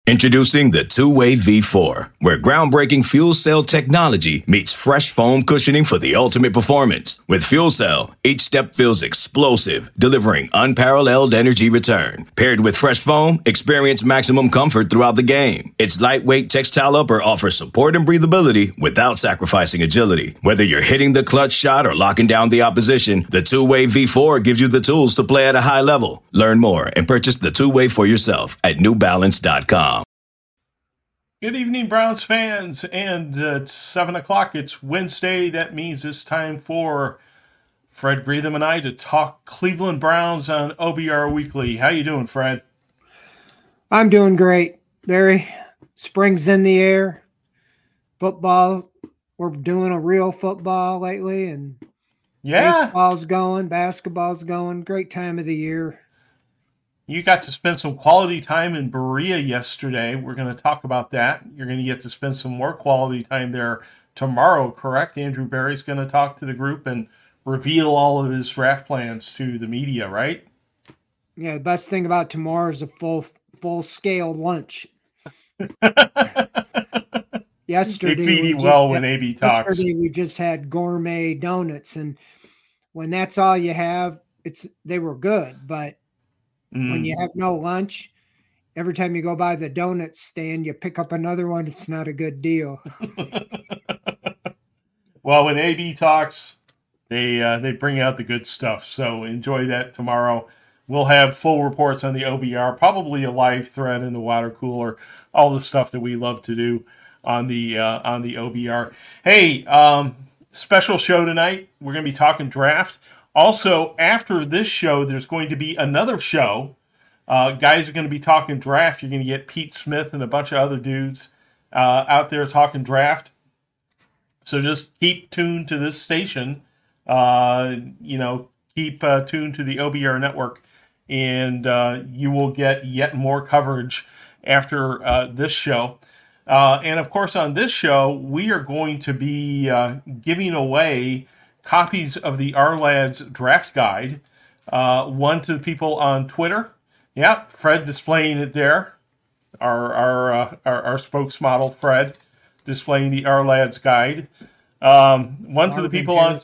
Introducing the Two-Way V4, where groundbreaking fuel cell technology meets fresh foam cushioning for the ultimate performance. With Fuel Cell, each step feels explosive, delivering unparalleled energy return. Paired with fresh foam, experience maximum comfort throughout the game. Its lightweight textile upper offers support and breathability without sacrificing agility. Whether you're hitting the clutch shot or locking down the opposition, the Two-Way V4 gives you the tools to play at a high level. Learn more and purchase the Two-Way for yourself at newbalance.com. Good evening, Browns fans, and it's 7 o'clock. It's Wednesday. That means it's time for Fred Greetham and I to talk Cleveland Browns on OBR Weekly. How you doing, Fred? I'm doing great, Barry. Spring's in the air. Football, we're doing a real football lately, and baseball's going, basketball's going. Great time of the year. You got to spend some quality time in Berea yesterday. We're going to talk about that. You're going to get to spend some more quality time there tomorrow, correct? Andrew Berry's going to talk to the group and reveal all of his draft plans to the media, right? Yeah, the best thing about tomorrow is a full-scale lunch. Yesterday, they feed you well when AB talks. Yesterday, we just had gourmet donuts, and when that's all you have, they were good, but when you have no lunch, every time you go by the donut stand, you pick up another one. It's not a good deal. Well, when AB talks, they bring out the good stuff. So enjoy that tomorrow. We'll have full reports on the OBR, probably a live thread in the water cooler, all the stuff that we love to do on the OBR. Hey, special show tonight. We're going to be talking draft. Also, after this show, there's going to be another show. Guys are going to be talking draft. You're going to get Pete Smith and a bunch of other dudes out there talking draft. So just keep tuned to this station. Keep tuned to the OBR network, and you will get yet more coverage after this show. And, of course, on this show, we are going to be giving away copies of the Our-Lads draft guide, one to the people on Twitter. Yeah, Fred displaying it there. Our spokesmodel, Fred, displaying the Our-Lads guide. One to the people on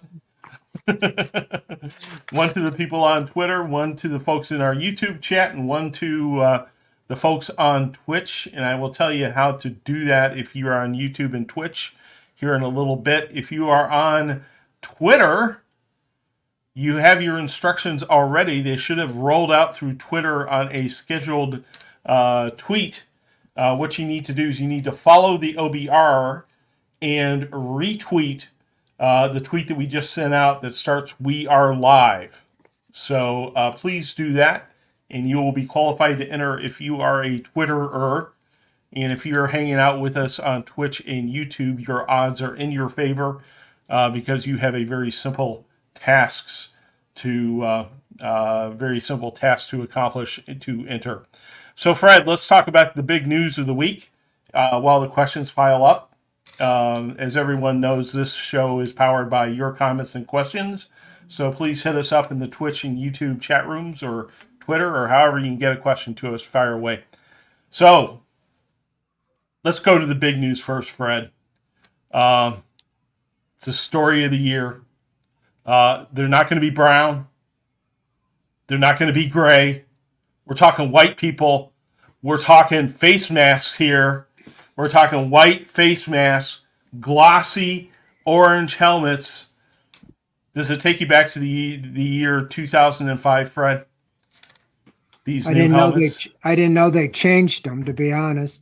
Twitter, one to the folks in our YouTube chat, and one to the folks on Twitch. And I will tell you how to do that if you are on YouTube and Twitch here in a little bit. If you are on Twitter, you have your instructions already. They should have rolled out through Twitter on a scheduled tweet. What you need to do is you need to follow the OBR and retweet the tweet that we just sent out that starts "We Are Live." So please do that, and you will be qualified to enter if you are a Twitterer. And if you're hanging out with us on Twitch and YouTube, your odds are in your favor. Because you have a very simple tasks to accomplish to enter. So, Fred, let's talk about the big news of the week while the questions pile up. As everyone knows, this show is powered by your comments and questions. So please hit us up in the Twitch and YouTube chat rooms or Twitter or however you can get a question to us. Fire away. So let's go to the big news first, Fred. It's the story of the year. They're not going to be brown. They're not going to be gray. We're talking white people. We're talking face masks here. We're talking white face masks, glossy orange helmets. Does it take you back to the year 2005, Fred? These new helmets? I didn't know they changed them, to be honest.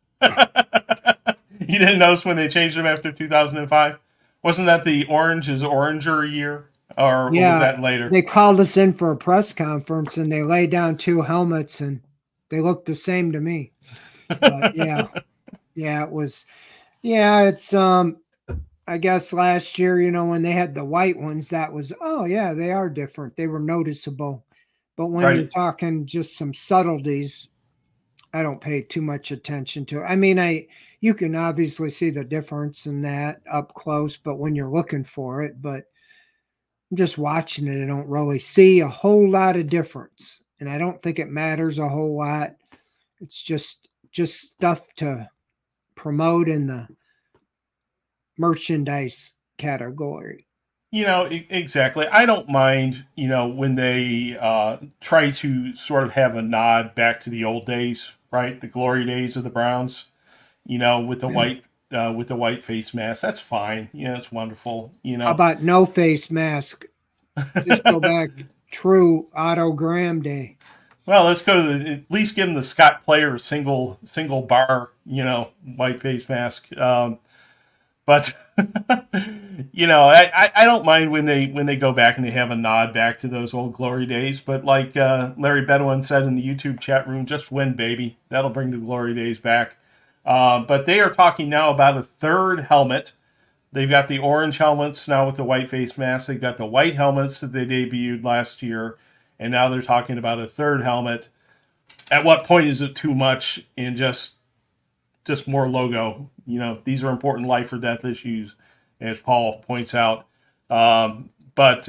You didn't notice when they changed them after 2005? Wasn't that the orange is oranger year? Or was that later? They called us in for a press conference, and they laid down two helmets, and they looked the same to me. But, it was – it's I guess last year, when they had the white ones, that was, they are different. They were noticeable. But when you're talking just some subtleties, I don't pay too much attention to it. I mean, you can obviously see the difference in that up close, but when you're looking for it, but I'm just watching it, I don't really see a whole lot of difference. And I don't think it matters a whole lot. It's just just stuff to promote in the merchandise category. Exactly. I don't mind, when they try to sort of have a nod back to the old days, right? The glory days of the Browns, with the white face mask. That's fine. It's wonderful. How about no face mask? Just go back true Otto Graham day. Well, let's go to at least give them the Scott Player single bar, white face mask. But I don't mind when they go back and they have a nod back to those old glory days. But like Larry Bedouin said in the YouTube chat room, just win, baby. That'll bring the glory days back. But they are talking now about a third helmet. They've got the orange helmets now with the white face mask. They've got the white helmets that they debuted last year. And now they're talking about a third helmet. At what point is it too much and just more logo? These are important life or death issues, as Paul points out. But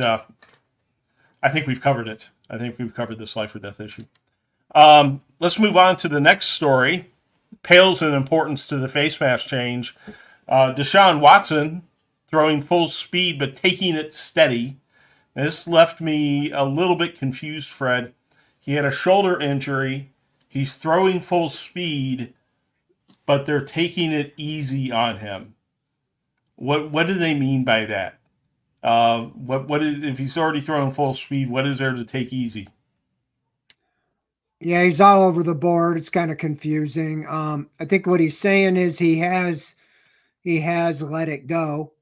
I think we've covered it. I think we've covered this life or death issue. Let's move on to the next story. Pales in importance to the face mask change. Deshaun Watson throwing full speed but taking it steady. This left me a little bit confused, Fred. He had a shoulder injury. He's throwing full speed, but they're taking it easy on him. What do they mean by that? What is, if he's already throwing full speed, what is there to take easy? Yeah, he's all over the board. It's kind of confusing. I think what he's saying is he has let it go,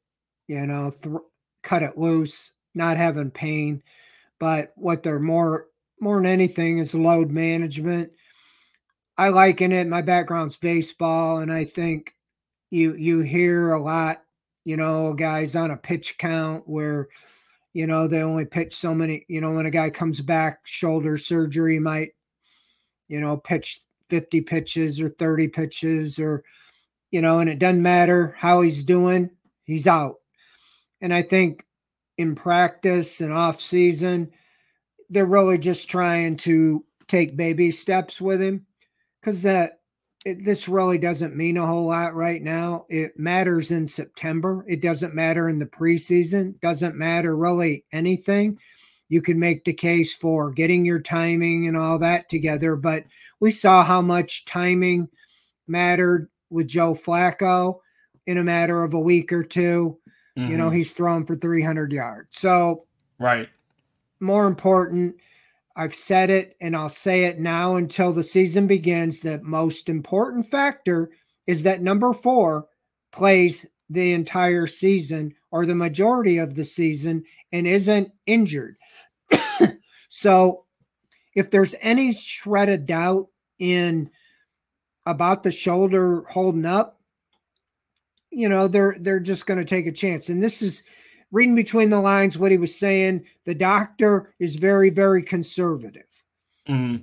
cut it loose, not having pain. But what they're more than anything is load management. I liken it. My background's baseball, and I think you hear a lot, guys on a pitch count where, they only pitch so many. When a guy comes back shoulder surgery, might, pitch 50 pitches or 30 pitches or, and it doesn't matter how he's doing, he's out. And I think in practice and off season, they're really just trying to take baby steps with him because this really doesn't mean a whole lot right now. It matters in September. It doesn't matter in the preseason. Doesn't matter really anything. You can make the case for getting your timing and all that together, but we saw how much timing mattered with Joe Flacco in a matter of a week or two. Mm-hmm. He's thrown for 300 yards. So, right. More important, I've said it and I'll say it now until the season begins. The most important factor is that number 4 plays the entire season or the majority of the season and isn't injured. So if there's any shred of doubt about the shoulder holding up, they're just going to take a chance. And this is reading between the lines what he was saying. The doctor is very, very conservative. Mm-hmm.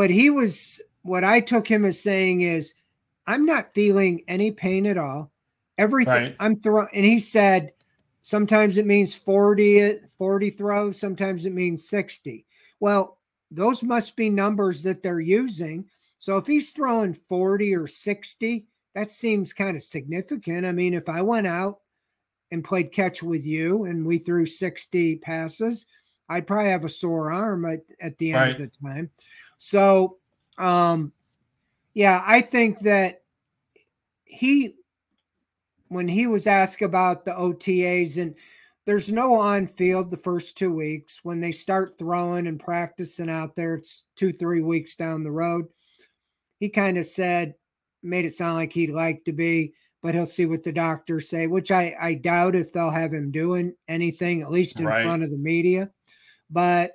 What I took him as saying is, I'm not feeling any pain at all. Everything right. I'm throwing, and he said, sometimes it means 40 throws, sometimes it means 60. Well, those must be numbers that they're using. So if he's throwing 40 or 60, that seems kind of significant. I mean, if I went out and played catch with you and we threw 60 passes, I'd probably have a sore arm at the end right. of the time. So, I think that when he was asked about the OTAs, and there's no on field the first 2 weeks. When they start throwing and practicing out there, it's 2-3 weeks down the road. He kind of made it sound like he'd like to be, but he'll see what the doctors say, which I doubt if they'll have him doing anything, at least in right. front of the media. But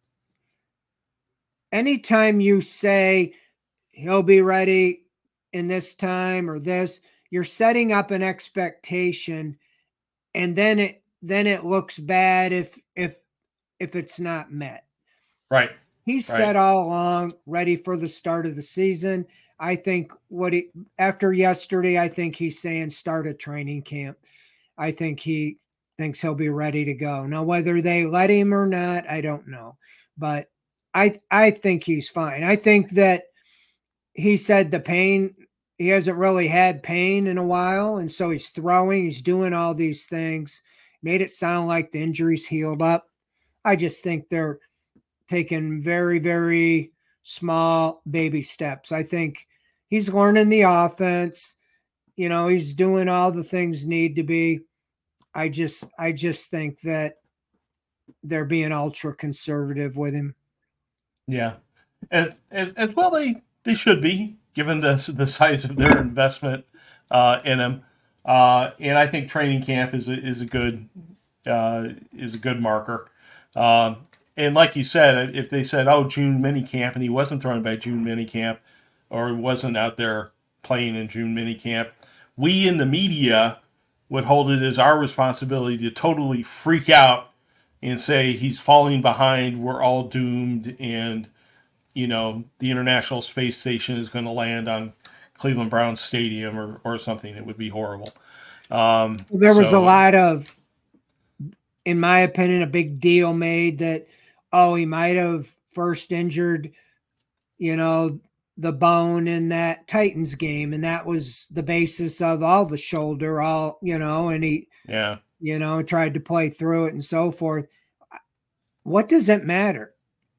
anytime you say he'll be ready in this time or this, you're setting up an expectation, and then it looks bad if it's not met. Right. He said all along, ready for the start of the season. I think after yesterday, I think he's saying start a training camp. I think he thinks he'll be ready to go. Now, whether they let him or not, I don't know. But I think he's fine. I think that he said the pain he hasn't really had pain in a while, and so he's throwing, he's doing all these things. Made it sound like the injury's healed up. I just think they're taking very, very small baby steps. I think he's learning the offense. He's doing all the things need to be. I just think that they're being ultra conservative with him. Yeah, as well they should be, given the size of their investment in him. And I think training camp is a good marker. And like you said, if they said, "Oh, June minicamp," and he wasn't thrown by June minicamp, or wasn't out there playing in June minicamp, we in the media would hold it as our responsibility to totally freak out and say he's falling behind, we're all doomed, and the International Space Station is going to land on Cleveland Browns Stadium or something. It would be horrible. There was a lot of, in my opinion, a big deal made that, he might have first injured, the bone in that Titans game, and that was the basis of all the shoulder, and he, tried to play through it and so forth. What does it matter?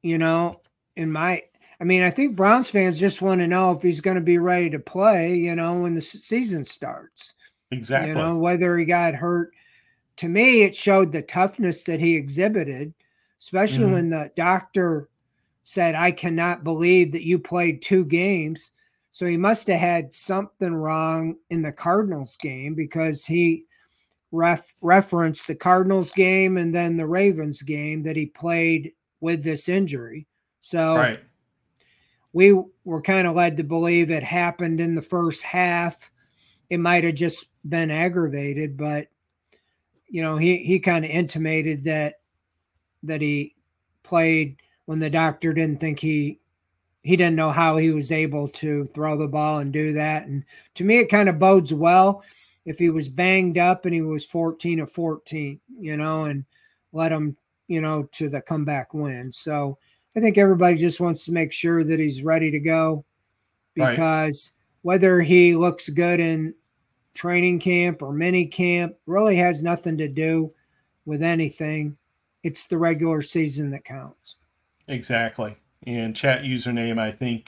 I think Browns fans just want to know if he's going to be ready to play, when the season starts. Exactly. Whether he got hurt. To me, it showed the toughness that he exhibited, especially when the doctor said, "I cannot believe that you played 2 games." So he must have had something wrong in the Cardinals game, because he referenced the Cardinals game and then the Ravens game that he played with this injury. So we were kind of led to believe it happened in the first half. It might have just been aggravated, but he kind of intimated that he played when the doctor didn't think he didn't know how he was able to throw the ball and do that. And to me, it kind of bodes well if he was banged up and he was 14 of 14, and led him, to the comeback win. So I think everybody just wants to make sure that he's ready to go, because whether he looks good in training camp or mini camp really has nothing to do with anything. It's the regular season that counts. Exactly. And chat username, I think,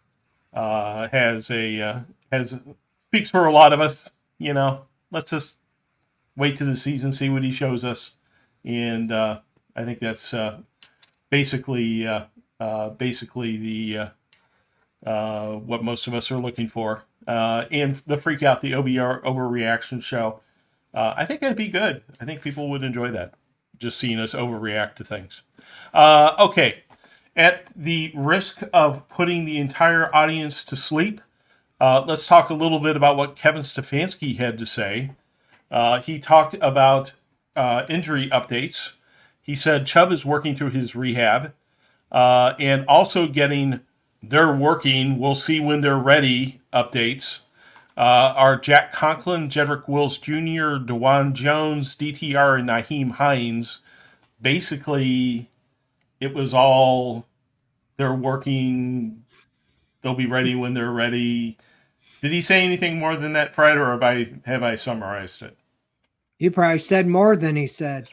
has speaks for a lot of us. Let's just wait to the season, see what he shows us, and I think that's basically the what most of us are looking for. And the Freak Out, the OBR overreaction show, I think that'd be good. I think people would enjoy that, just seeing us overreact to things. Okay, at the risk of putting the entire audience to sleep, let's talk a little bit about what Kevin Stefanski had to say. He talked about injury updates. He said Chubb is working through his rehab and also getting "they're working, we'll see when they're ready" updates. Are Jack Conklin, Jedrick Wills Jr., DeJuan Jones, DTR, and Nyheim Hines. Basically, it was all "they're working, they'll be ready when they're ready." Did he say anything more than that, Fred, or have I summarized it? You probably said more than he said.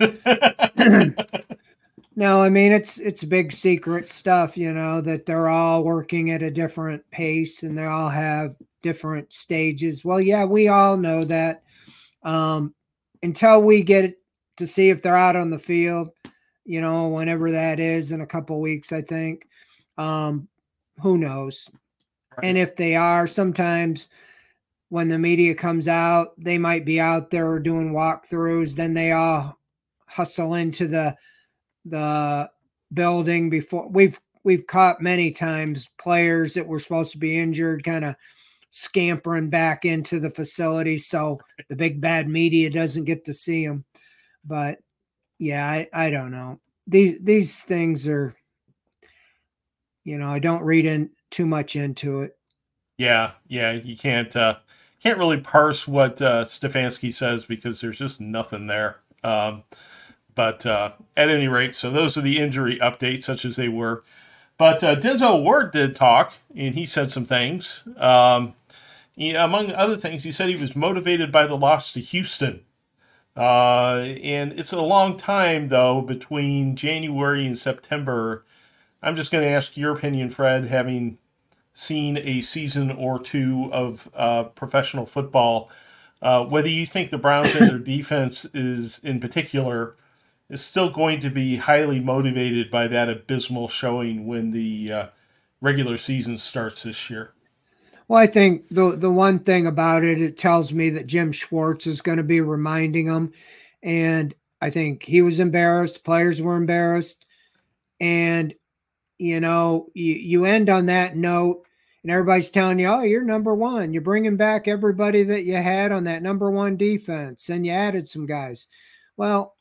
No, it's big secret stuff, that they're all working at a different pace and they all have different stages. Well, yeah, we all know that. Until we get to see if they're out on the field, whenever that is, in a couple of weeks, I think. Who knows? Right. And if they are, sometimes when the media comes out, they might be out there doing walkthroughs. Then they all hustle into the building before. We've caught many times players that were supposed to be injured kind of scampering back into the facility so the big bad media doesn't get to see them. But yeah, I don't know. These things are, I don't read in too much into it. Yeah, you can't really parse what Stefanski says because there's just nothing there. But at any rate, so those are the injury updates, such as they were. But Denzel Ward did talk, and he said some things. among other things, he said he was motivated by the loss to Houston. And it's a long time, though, between January and September. I'm just going to ask your opinion, Fred, having seen a season or two of professional football, whether you think the Browns and their defense is, in particular, is still going to be highly motivated by that abysmal showing when the regular season starts this year. Well, I think the one thing about it, it tells me that Jim Schwartz is going to be reminding them. And I think he was embarrassed. Players were embarrassed. And, you end on that note and everybody's telling you, oh, you're number one. You're bringing back everybody that you had on that number one defense. And you added some guys. Well,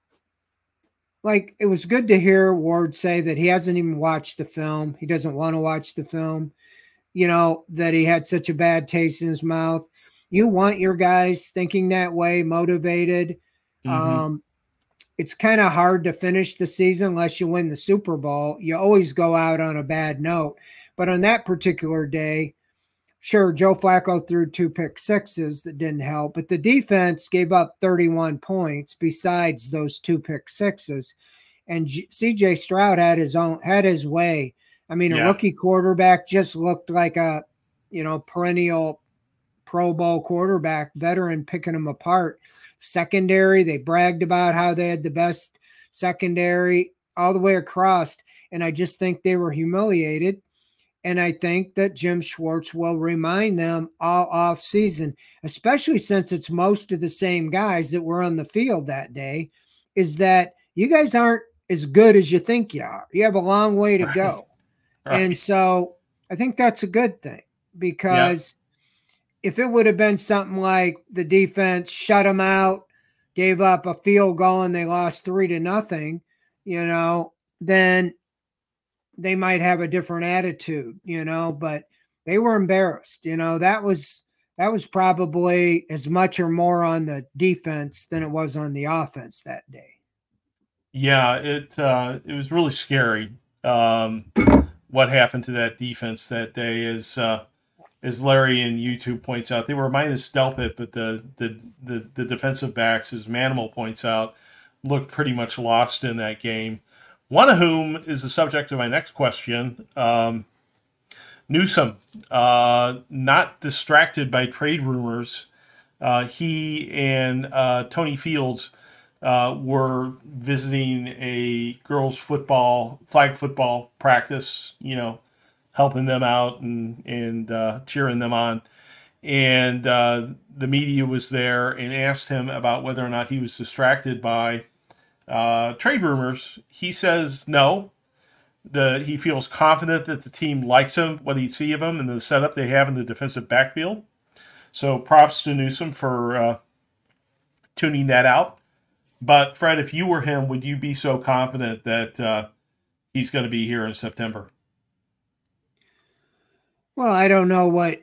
like, it was good to hear Ward say that he hasn't even watched the film. He doesn't want to watch the film. That he had such a bad taste in his mouth. You want your guys thinking that way, motivated. Mm-hmm. It's kind of hard to finish the season unless you win the Super Bowl. You always go out on a bad note. But on that particular day, sure, Joe Flacco threw 2 pick sixes that didn't help, but the defense gave up 31 points besides those 2 pick sixes. And CJ Stroud had his way. I mean, a rookie quarterback just looked like a, perennial Pro Bowl quarterback, veteran picking them apart. Secondary, they bragged about how they had the best secondary all the way across. And I just think they were humiliated. And I think that Jim Schwartz will remind them all off season, especially since it's most of the same guys that were on the field that day, is that you guys aren't as good as you think you are. You have a long way to go. Right. And so I think that's a good thing, because if it would have been something like the defense shut them out, gave up a field goal and they lost 3-0, then they might have a different attitude, but they were embarrassed. That was probably as much or more on the defense than it was on the offense that day. Yeah, it was really scary. What happened to that defense that day, as Larry in YouTube points out. They were minus Delpit, but the defensive backs, as Manimal points out, looked pretty much lost in that game. One of whom is the subject of my next question. Newsome, not distracted by trade rumors. He and Tony Fields were visiting a girls' flag football practice, helping them out and cheering them on. And the media was there and asked him about whether or not he was distracted by trade rumors. He says no. He feels confident that the team likes him, what he sees of him, and the setup they have in the defensive backfield. So props to Newsome for tuning that out. But Fred, if you were him, would you be so confident that he's going to be here in September? Well, I don't know what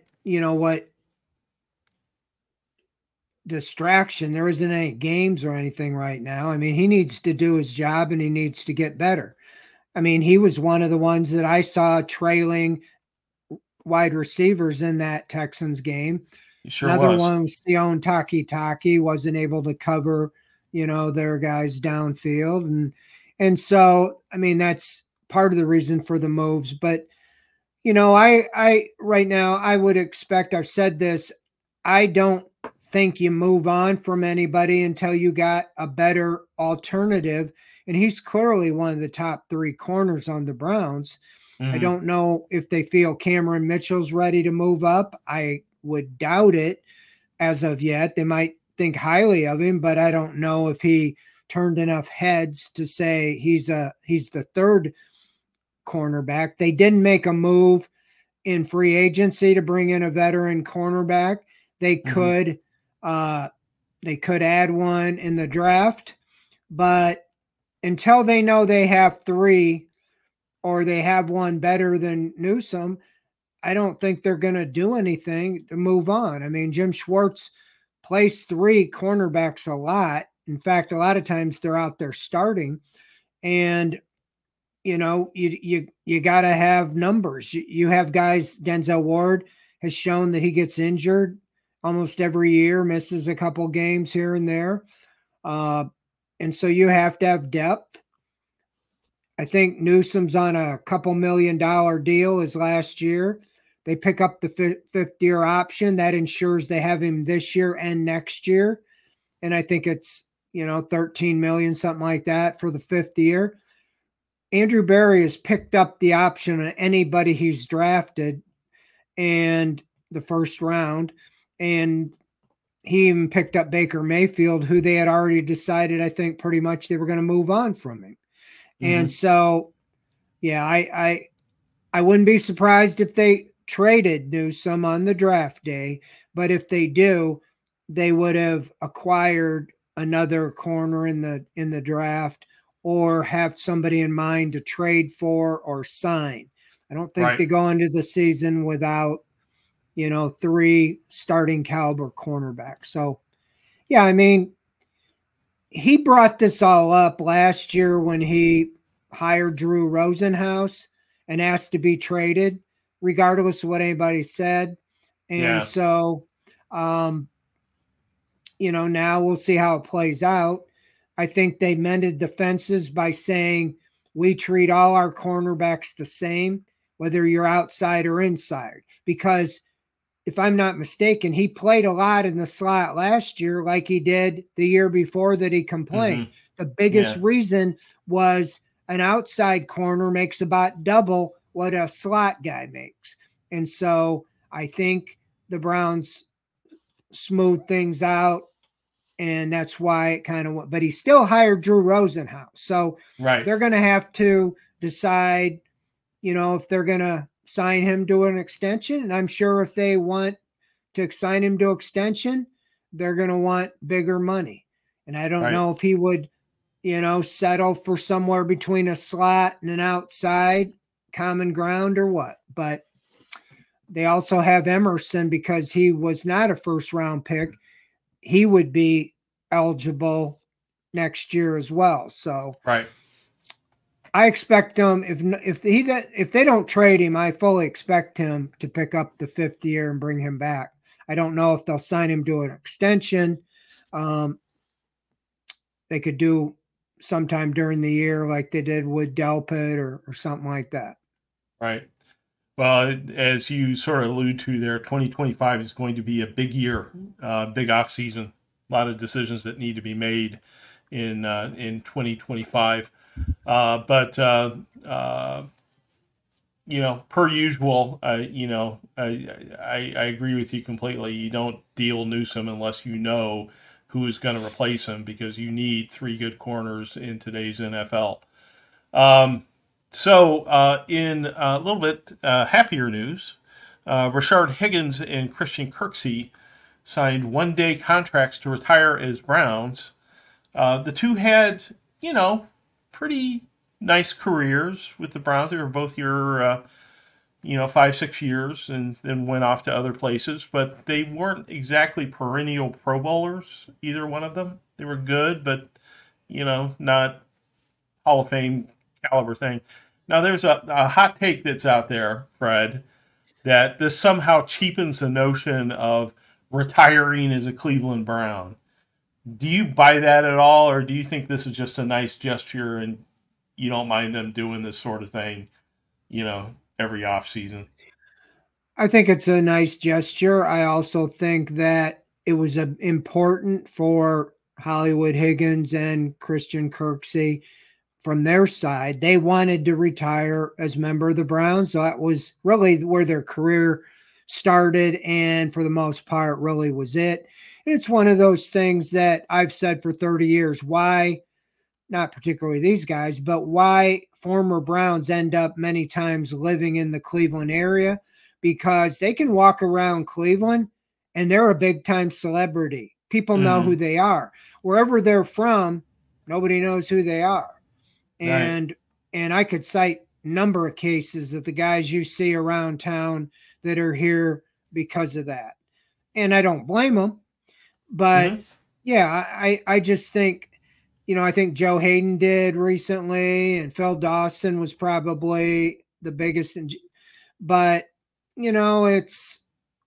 distraction. There isn't any games or anything right now. I mean, he needs to do his job and he needs to get better. I mean, he was one of the ones that I saw trailing wide receivers in that Texans game. Sure Another was. one was Sion Takitaki, wasn't able to cover, their guys downfield. And so, I mean, that's part of the reason for the moves. But, I right now, I would expect, I've said this, I don't think you move on from anybody until you got a better alternative. And he's clearly one of the top 3 corners on the Browns. Mm-hmm. I don't know if they feel Cameron Mitchell's ready to move up. I would doubt it as of yet. They might think highly of him, but I don't know if he turned enough heads to say he's the 3rd cornerback. They didn't make a move in free agency to bring in a veteran cornerback. They could add one in the draft, but until they know they have 3 or they have one better than Newsome, I don't think they're going to do anything to move on. I mean, Jim Schwartz plays 3 cornerbacks a lot. In fact, a lot of times they're out there starting, and you got to have numbers. You have guys. Denzel Ward has shown that he gets injured almost every year, misses a couple games here and there. And so you have to have depth. I think Newsome's on a couple $1 million deal as last year. They pick up the fifth year option. That ensures they have him this year and next year. And I think it's, 13 million, something like that for the fifth year. Andrew Berry has picked up the option on anybody he's drafted and the first round. And he even picked up Baker Mayfield, who they had already decided, I think, pretty much they were going to move on from him. Mm-hmm. And so, yeah, I wouldn't be surprised if they traded Newsome on the draft day. But if they do, they would have acquired another corner in the draft or have somebody in mind to trade for or sign. I don't think they go into the season without, 3 starting caliber cornerbacks. So, yeah, I mean, he brought this all up last year when he hired Drew Rosenhaus and asked to be traded, regardless of what anybody said. And so, now we'll see how it plays out. I think they mended the fences by saying we treat all our cornerbacks the same, whether you're outside or inside. Because if I'm not mistaken, he played a lot in the slot last year like he did the year before that he complained. Mm-hmm. The biggest reason was an outside corner makes about double what a slot guy makes. And so I think the Browns smooth things out, and that's why it kind of went. But he still hired Drew Rosenhaus. So they're going to have to decide, if they're going to sign him to an extension. And I'm sure if they want to sign him to extension, they're going to want bigger money. And I don't know if he would, settle for somewhere between a slot and an outside common ground or what. But they also have Emerson because he was not a first round pick. He would be eligible next year as well. So I expect him if they don't trade him, I fully expect him to pick up the fifth year and bring him back. I don't know if they'll sign him to an extension. They could do sometime during the year like they did with Delpit or something like that. Right. Well, as you sort of allude to there, 2025 is going to be a big year, big off season. A lot of decisions that need to be made in 2025. But per usual, I agree with you completely. You don't deal Newsome unless you know who is going to replace him, because you need 3 good corners in today's NFL. So in a little bit happier news, Rashard Higgins and Christian Kirksey signed one-day contracts to retire as Browns. The two had, pretty nice careers with the Browns. They were both here, 5-6 years, and then went off to other places. But they weren't exactly perennial Pro Bowlers, either one of them. They were good, but, not Hall of Fame caliber thing. Now, there's a hot take that's out there, Fred, that this somehow cheapens the notion of retiring as a Cleveland Brown. Do you buy that at all, or do you think this is just a nice gesture and you don't mind them doing this sort of thing, every off season? I think it's a nice gesture. I also think that it was important for Hollywood Higgins and Christian Kirksey from their side. They wanted to retire as a member of the Browns. So that was really where their career started, and for the most part really was it. And it's one of those things that I've said for 30 years, why, not particularly these guys, but why former Browns end up many times living in the Cleveland area, because they can walk around Cleveland and they're a big time celebrity. People know who they are. Wherever they're from, nobody knows who they are. And I could cite a number of cases of the guys you see around town that are here because of that. And I don't blame them. But I just think, I think Joe Hayden did recently, and Phil Dawson was probably the biggest. But, it's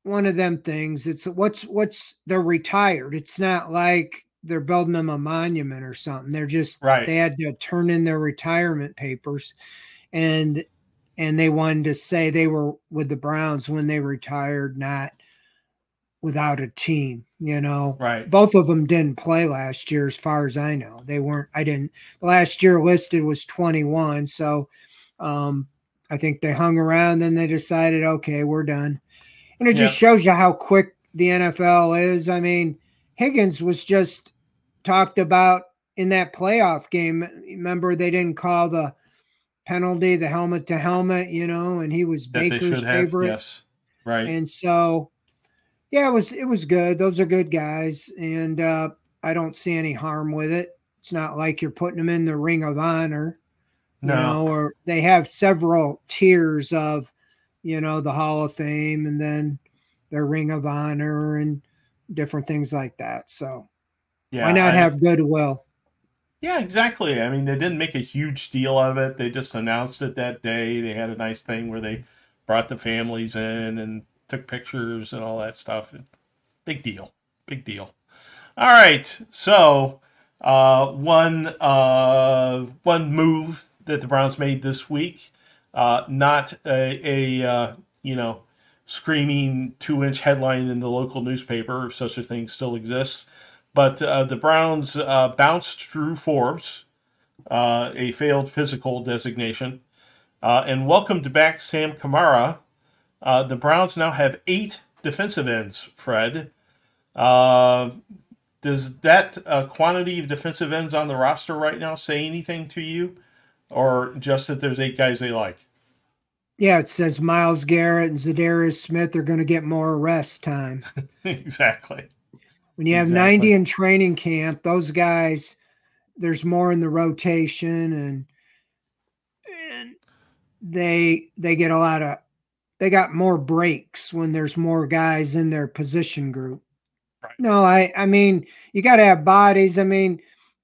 one of them things. It's what's they're retired. It's not like they're building them a monument or something. They're just Right. they had to turn in their retirement papers, and they wanted to say they were with the Browns when they retired, not without a team. Right. Both of them didn't play last year, as far as I know. They weren't. I didn't. Last year listed was 21, so I think they hung around. Then they decided, okay, we're done. And it just shows you how quick the NFL is. I mean, Higgins was just talked about in that playoff game. Remember, they didn't call the penalty, the helmet to helmet, and he was That they Baker's should have. favorite. Yes. Right. And so, yeah, it was good. Those are good guys. And I don't see any harm with it. It's not like you're putting them in the Ring of Honor, or they have several tiers of, the Hall of Fame and then their Ring of Honor and different things like that. So why not have goodwill? Yeah, exactly. I mean, they didn't make a huge deal of it. They just announced it that day. They had a nice thing where they brought the families in and took pictures and all that stuff. Big deal. Big deal. All right. So one move that the Browns made this week, not a screaming 2-inch headline in the local newspaper, if such a thing still exists. But the Browns bounced Drew Forbes, a failed physical designation, and welcomed back Sam Kamara. The Browns now have 8 defensive ends, Fred. Does that quantity of defensive ends on the roster right now say anything to you? Or just that there's 8 guys they like? Yeah, it says Myles Garrett and Zadarius Smith are going to get more rest time. Exactly. When you have 90 in training camp, those guys, there's more in the rotation, and they get they got more breaks when there's more guys in their position group. Right. No, I mean, you got to have bodies. I mean,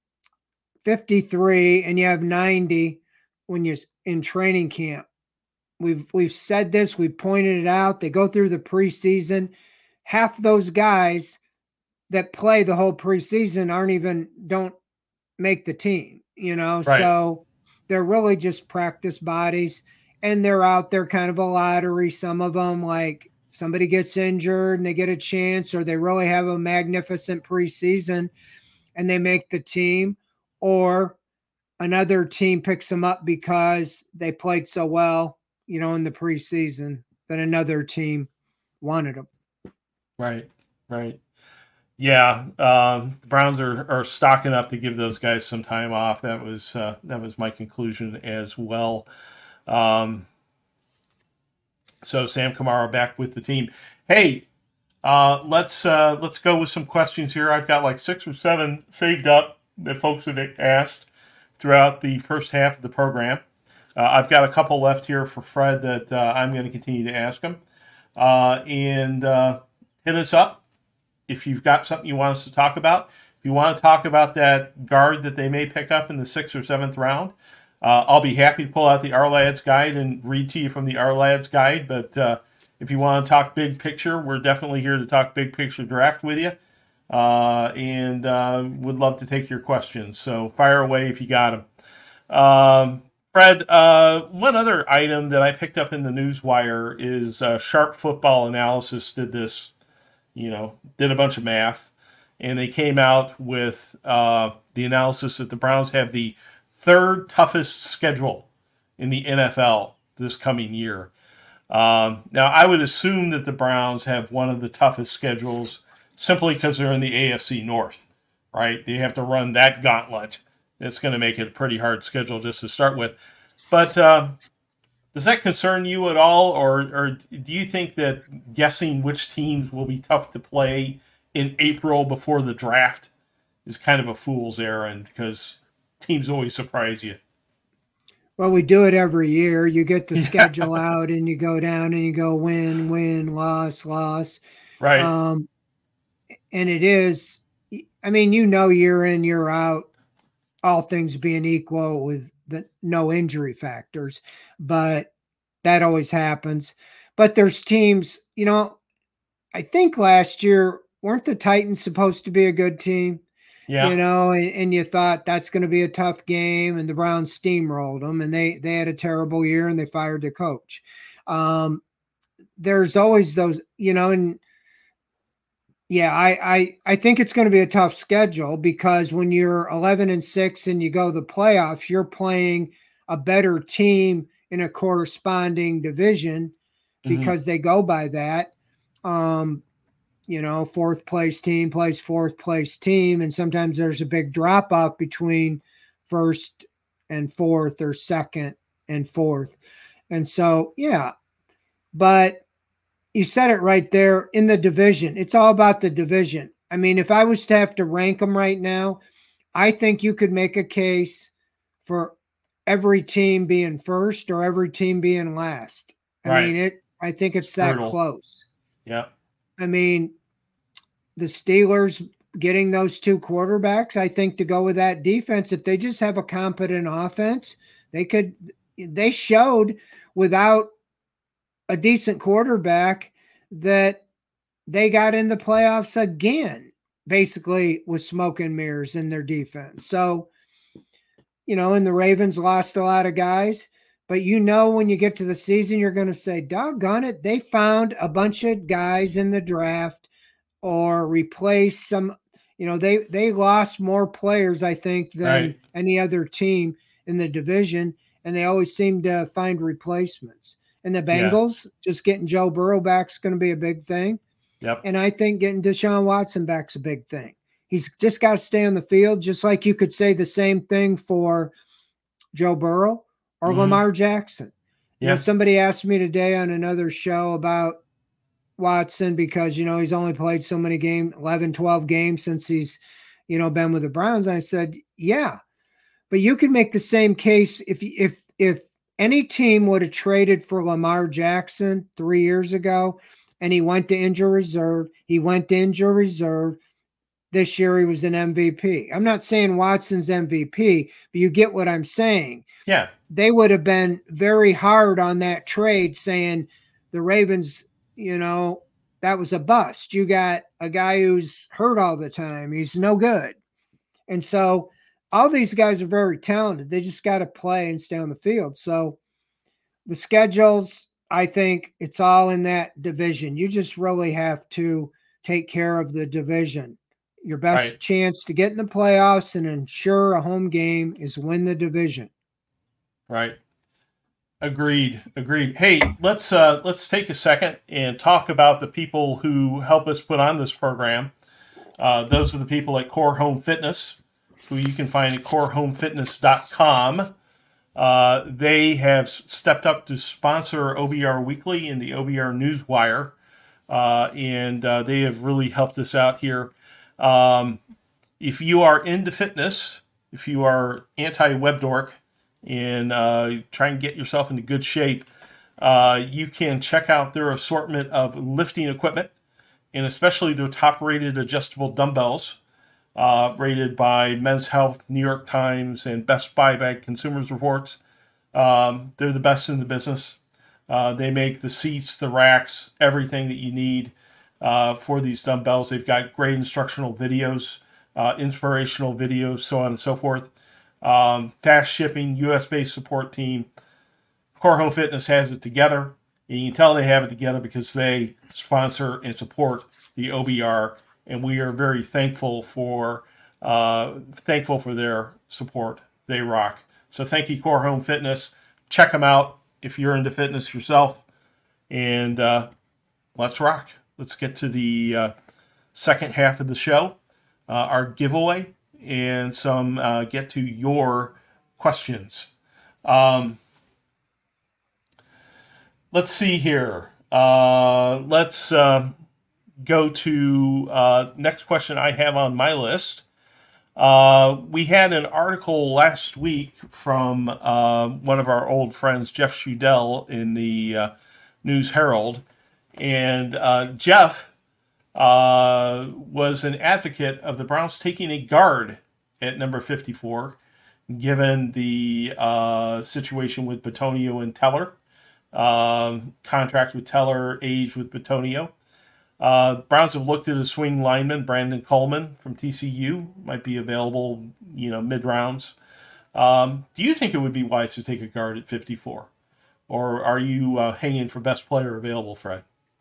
53 and you have 90 when you're in training camp. We've said this, we pointed it out. They go through the preseason. Half those guys that play the whole preseason don't make the team, Right. So they're really just practice bodies, and they're out there kind of a lottery. Some of them, like somebody gets injured and they get a chance, or they really have a magnificent preseason and they make the team, or another team picks them up because they played so well, in the preseason that another team wanted them. Right. Yeah, the Browns are stocking up to give those guys some time off. That was my conclusion as well. So Sam Kamara back with the team. Hey, let's go with some questions here. I've got like 6 or 7 saved up that folks have asked throughout the first half of the program. I've got a couple left here for Fred that I'm going to continue to ask him. And hit us up if you've got something you want us to talk about. If you want to talk about that guard that they may pick up in the 6th or 7th round, I'll be happy to pull out the Our-Lads guide and read to you from the Our-Lads guide. But if you want to talk big picture, we're definitely here to talk big picture draft with you. And would love to take your questions. So fire away if you got them. Fred, one other item that I picked up in the Newswire is Sharp Football Analysis did this, did a bunch of math, and they came out with the analysis that the Browns have the 3rd toughest schedule in the NFL this coming year. Now, I would assume that the Browns have one of the toughest schedules simply because they're in the AFC North, right? They have to run that gauntlet. It's going to make it a pretty hard schedule just to start with. But does that concern you at all, or do you think that guessing which teams will be tough to play in April before the draft is kind of a fool's errand because teams always surprise you? Well, we do it every year. You get the schedule out and you go down and you go win, loss. Right. And it is, I mean, year in, year out, all things being equal with no injury factors, but that always happens. But there's teams, I think last year, weren't the Titans supposed to be a good team? Yeah. And you thought that's going to be a tough game, and the Browns steamrolled them, and they had a terrible year, and they fired the coach. There's always those, and yeah, I think it's going to be a tough schedule because when you're 11-6 and you go to the playoffs, you're playing a better team in a corresponding division Mm-hmm. because they go by that. Um, fourth place team plays fourth place team, and sometimes there's a big drop off between first and fourth or second and fourth. And so, yeah, but you said it right there in the division. It's all about the division. I mean, if I was to have to rank them right now, I think you could make a case for every team being first or every team being last. I Right. mean, I think it's that Brutal. close. Yeah. I mean, the Steelers getting those two quarterbacks, I think to go with that defense, if they just have a competent offense, they showed without a decent quarterback that they got in the playoffs again, basically with smoke and mirrors in their defense. So, and the Ravens lost a lot of guys, but when you get to the season, you're going to say, doggone it, they found a bunch of guys in the draft or replace some, they lost more players, I think, than any other team in the division, and they always seem to find replacements. And the Bengals, just getting Joe Burrow back is going to be a big thing. Yep. And I think getting Deshaun Watson back is a big thing. He's just got to stay on the field, just like you could say the same thing for Joe Burrow or Lamar Jackson. Yeah. Somebody asked me today on another show about Watson because, he's only played so many games, 11, 12 games since he's, been with the Browns. And I said, yeah, but you can make the same case if any team would have traded for Lamar Jackson 3 years ago and he went to injury reserve, this year he was an MVP. I'm not saying Watson's MVP, but you get what I'm saying. Yeah. They would have been very hard on that trade saying the Ravens, that was a bust. You got a guy who's hurt all the time. He's no good. And so all these guys are very talented. They just got to play and stay on the field. So the schedules, I think it's all in that division. You just really have to take care of the division. Your best chance to get in the playoffs and ensure a home game is win the division. Right. Agreed. Hey, let's take a second and talk about the people who help us put on this program. Those are the people at Core Home Fitness, who you can find at corehomefitness.com. They have stepped up to sponsor OBR Weekly and the OBR Newswire, and they have really helped us out here. If you are into fitness, if you are anti-web dork and try and get yourself into good shape, you can check out their assortment of lifting equipment, and especially their top-rated adjustable dumbbells, rated by Men's Health, New York Times, and Best Buy by Consumers Reports. They're the best in the business. They make the seats, the racks, everything that you need for these dumbbells. They've got great instructional videos, inspirational videos, so on and so forth. Fast shipping, US-based support team. Core Home Fitness has it together. And you can tell they have it together because they sponsor and support the OBR, and we are very thankful for their support. They rock. So thank you, Core Home Fitness. Check them out if you're into fitness yourself. And let's rock. Let's get to the second half of the show, our giveaway, and get to your questions. Let's see here. Let's go to next question I have on my list. We had an article last week from one of our old friends, Jeff Shudell, in the News Herald. And Jeff was an advocate of the Browns taking a guard at number 54, given the situation with Bitonio and Teller. Contract with Teller, age with Bitonio. Browns have looked at a swing lineman, Brandon Coleman from TCU, might be available, mid rounds. Do you think it would be wise to take a guard at 54? Or are you hanging for best player available, Fred?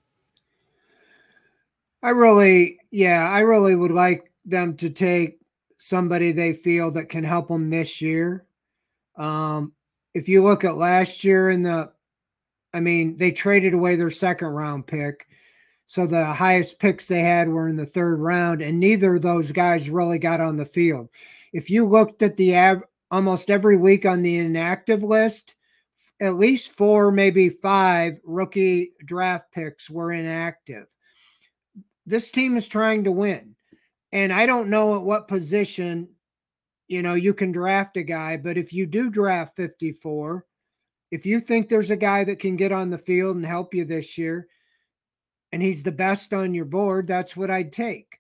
I really would like them to take somebody they feel that can help them this year. If you look at last year they traded away their second round pick. So the highest picks they had were in the third round, and neither of those guys really got on the field. If you looked at almost every week on the inactive list, at least 4, maybe 5 rookie draft picks were inactive. This team is trying to win. And I don't know at what position, you can draft a guy, but if you do draft 54, if you think there's a guy that can get on the field and help you this year, and he's the best on your board, that's what I'd take.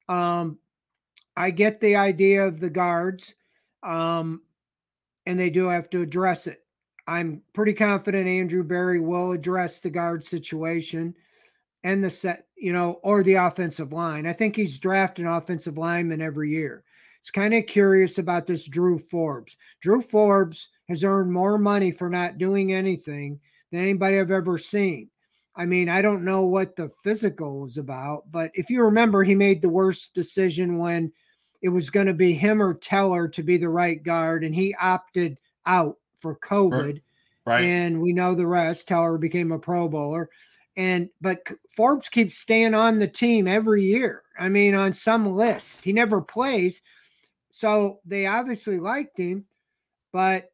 I get the idea of the guards, and they do have to address it. I'm pretty confident Andrew Berry will address the guard situation and or the offensive line. I think he's drafting offensive linemen every year. It's kind of curious about this Drew Forbes. Drew Forbes has earned more money for not doing anything than anybody I've ever seen. I mean, I don't know what the physical is about, but if you remember, he made the worst decision when it was going to be him or Teller to be the right guard, and he opted out for COVID. Right. And we know the rest. Teller became a Pro Bowler. But Forbes keeps staying on the team every year. I mean, on some list. He never plays. So they obviously liked him, but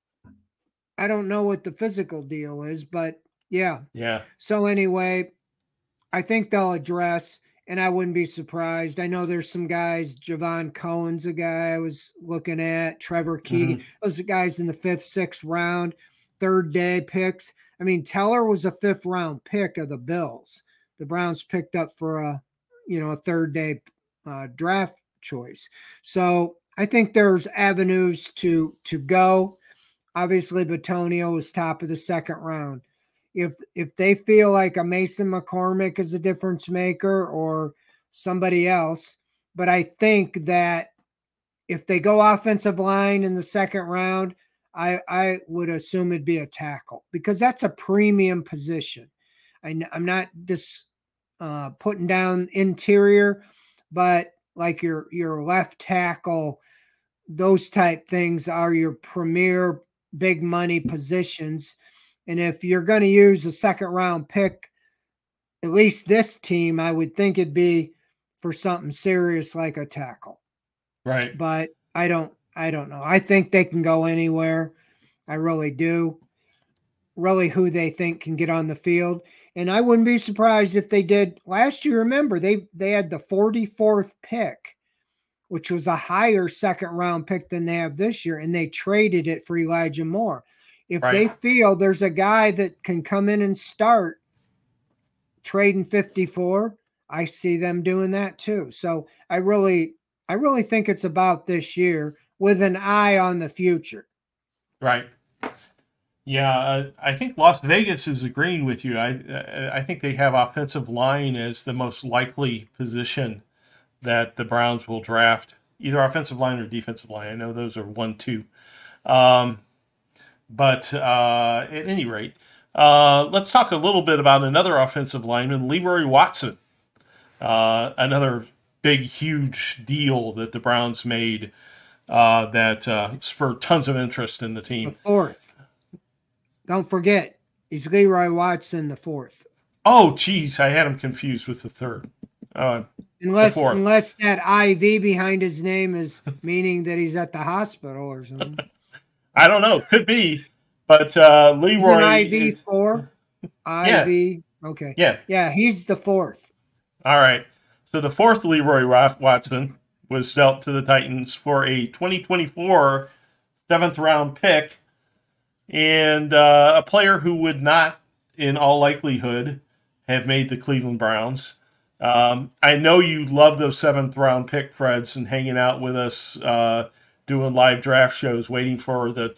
I don't know what the physical deal is, but yeah. So anyway, I think they'll address, and I wouldn't be surprised. I know there's some guys, Javon Cohen's a guy I was looking at, Trevor Keegan. Those are guys in the 5th, 6th round, third day picks. I mean, Teller was a 5th round pick of the Bills. The Browns picked up for a third day draft choice. So I think there's avenues to go. Obviously, Bitonio is top of the 2nd round. If they feel like a Mason McCormick is a difference maker or somebody else, but I think that if they go offensive line in the 2nd round, I would assume it'd be a tackle because that's a premium position. I'm not just putting down interior, but like your left tackle, those type things are your premier big money positions. And if you're going to use a 2nd round pick, at least this team, I would think it'd be for something serious like a tackle. Right. But I don't know. I think they can go anywhere. I really do. Really who they think can get on the field. And I wouldn't be surprised if they did. Last year, remember, they had the 44th pick, which was a higher 2nd round pick than they have this year, and they traded it for Elijah Moore. If they feel there's a guy that can come in and start trading 54, I see them doing that too. So I really think it's about this year with an eye on the future. Right. Yeah, I think Las Vegas is agreeing with you. I think they have offensive line as the most likely position that the Browns will draft, either offensive line or defensive line. I know those are 1-2. But at any rate, let's talk a little bit about another offensive lineman, Leroy Watson. Another big, huge deal that the Browns made that spurred tons of interest in the team. The 4th. Don't forget, he's Leroy Watson, the 4th. Oh, geez, I had him confused with the 3rd. Unless that IV behind his name is meaning that he's at the hospital or something. I don't know. Could be. But Leroy is an IV 4? IV. Yeah. Okay. Yeah. Yeah, he's the 4th. All right. So the 4th Leroy Watson was dealt to the Titans for a 2024 7th round pick and a player who would not, in all likelihood, have made the Cleveland Browns. I know you love those 7th round pick, Freds, and hanging out with us doing live draft shows, waiting for the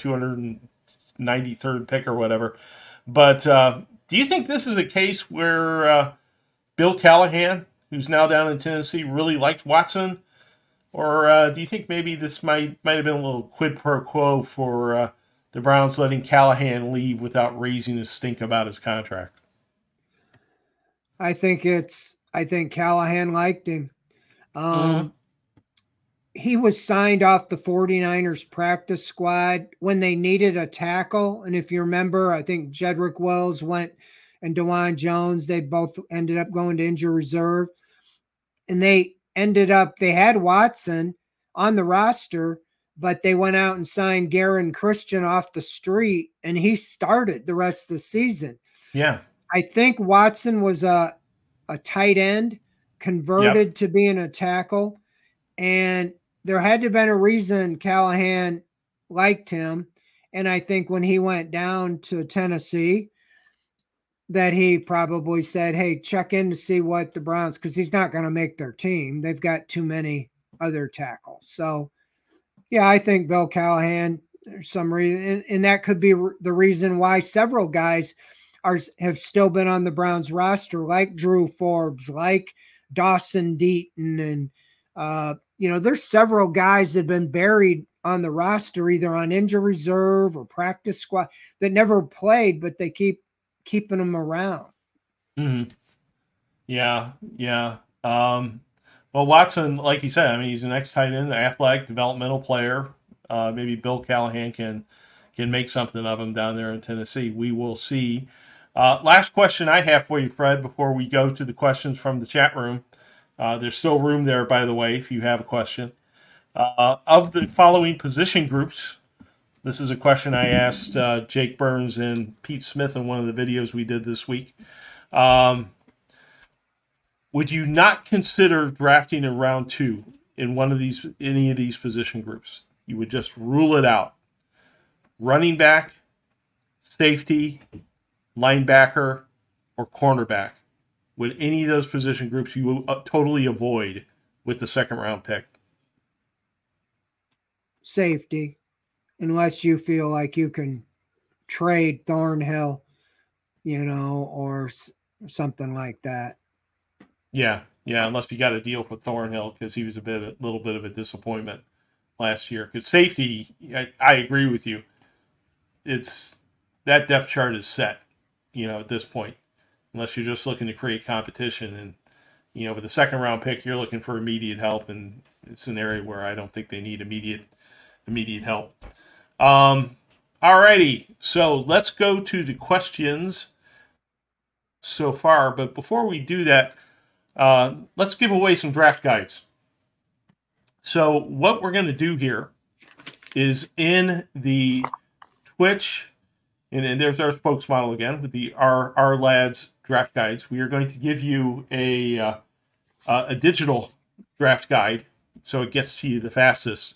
293rd pick or whatever. But do you think this is a case where Bill Callahan, who's now down in Tennessee, really liked Watson? Or do you think maybe this might have been a little quid pro quo for the Browns letting Callahan leave without raising a stink about his contract? I think Callahan liked him. Mm-hmm. He was signed off the 49ers practice squad when they needed a tackle. And if you remember, I think Jedrick Wills went and DeJuan Jones, they both ended up going to injury reserve. And they had Watson on the roster, but they went out and signed Garen Christian off the street, and he started the rest of the season. Yeah. I think Watson was a tight end converted to being a tackle, and there had to have been a reason Callahan liked him. And I think when he went down to Tennessee, that he probably said, hey, check in to see what the Browns, because he's not going to make their team. They've got too many other tackles. So, yeah, I think Bill Callahan, there's some reason, and that could be the reason why several guys have still been on the Browns roster, like Drew Forbes, like Dawson Deaton, and, there's several guys that have been buried on the roster, either on injury reserve or practice squad, that never played, but they keep keeping them around. Mm-hmm. Yeah. Well, Watson, like you said, I mean, he's an ex-tight end, athletic, developmental player. Maybe Bill Callahan can make something of him down there in Tennessee. We will see. Last question I have for you, Fred, before we go to the questions from the chat room. There's still room there, by the way, if you have a question. Of the following position groups, this is a question I asked Jake Burns and Pete Smith in one of the videos we did this week. Would you not consider drafting in round 2 in any of these position groups? You would just rule it out. Running back, safety, linebacker, or cornerback. Would any of those position groups you totally avoid with the second round pick? Safety. Unless you feel like you can trade Thornhill, or something like that. Yeah, unless you got a deal for Thornhill, because he was a little bit of a disappointment last year. Because safety, I agree with you. It's that depth chart is set, at this point, unless you're just looking to create competition. And, with the second round pick, you're looking for immediate help, and it's an area where I don't think they need immediate help. Alrighty, so let's go to the questions so far. But before we do that, let's give away some draft guides. So what we're going to do here is in the Twitch, and there's our spokesmodel again with the our lads draft guides. We are going to give you a digital draft guide, so it gets to you the fastest.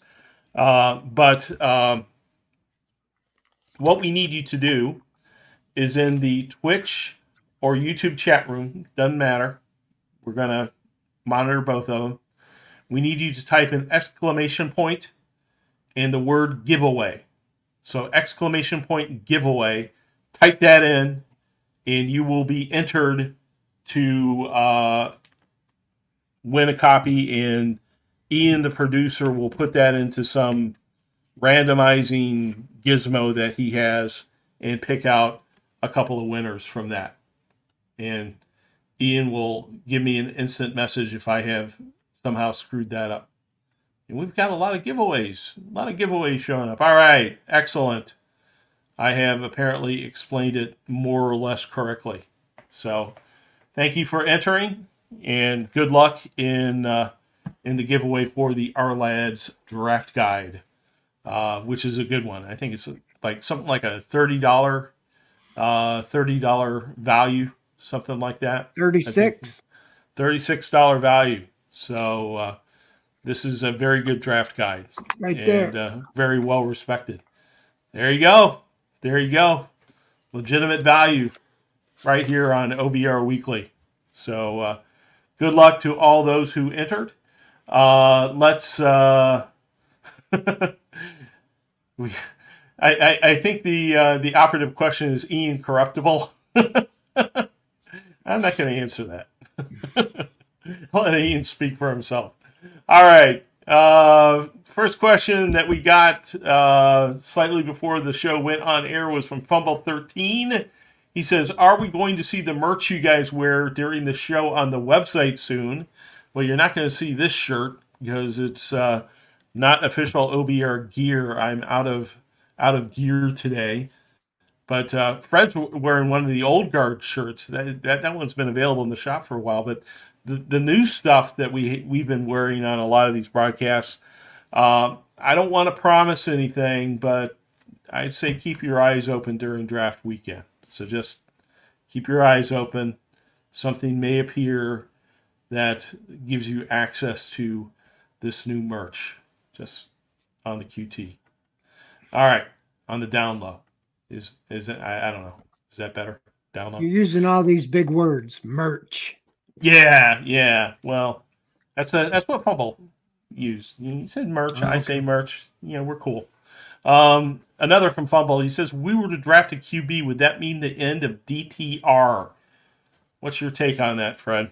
But what we need you to do is in the Twitch or YouTube chat room, doesn't matter. We're going to monitor both of them. We need you to type an exclamation point and the word giveaway. So exclamation point giveaway. Type that in and you will be entered to win a copy, and Ian, the producer, will put that into some randomizing gizmo that he has and pick out a couple of winners from that. And Ian will give me an instant message if I have somehow screwed that up. And we've got a lot of giveaways showing up. All right, excellent. I have apparently explained it more or less correctly. So thank you for entering, and good luck in the giveaway for the Our Lads Draft Guide, which is a good one. I think it's like something like a $30 value, something like that. $36 value. So this is a very good draft guide, and very well respected. There you go. Legitimate value right here on OBR Weekly. So good luck to all those who entered. Let's. I think the operative question is Ian corruptible. I'm not going to answer that. Let Ian speak for himself. All right. First question that we got slightly before the show went on air was from Fumble13. He says, "Are we going to see the merch you guys wear during the show on the website soon?" Well, you're not going to see this shirt because it's not official OBR gear. I'm out of gear today. But Fred's wearing one of the old guard shirts. That one's been available in the shop for a while. But the new stuff that we've been wearing on a lot of these broadcasts, I don't want to promise anything, but I'd say keep your eyes open during draft weekend. So just keep your eyes open. Something may appear that gives you access to this new merch just on the QT. All right, on the down low. Is it? I don't know. Is that better? Down low. You're using all these big words, merch. Yeah. Well, that's what Fumble used. He said merch. Oh, okay. I say merch. We're cool. Another from Fumble. He says, we were to draft a QB. Would that mean the end of DTR? What's your take on that, Fred?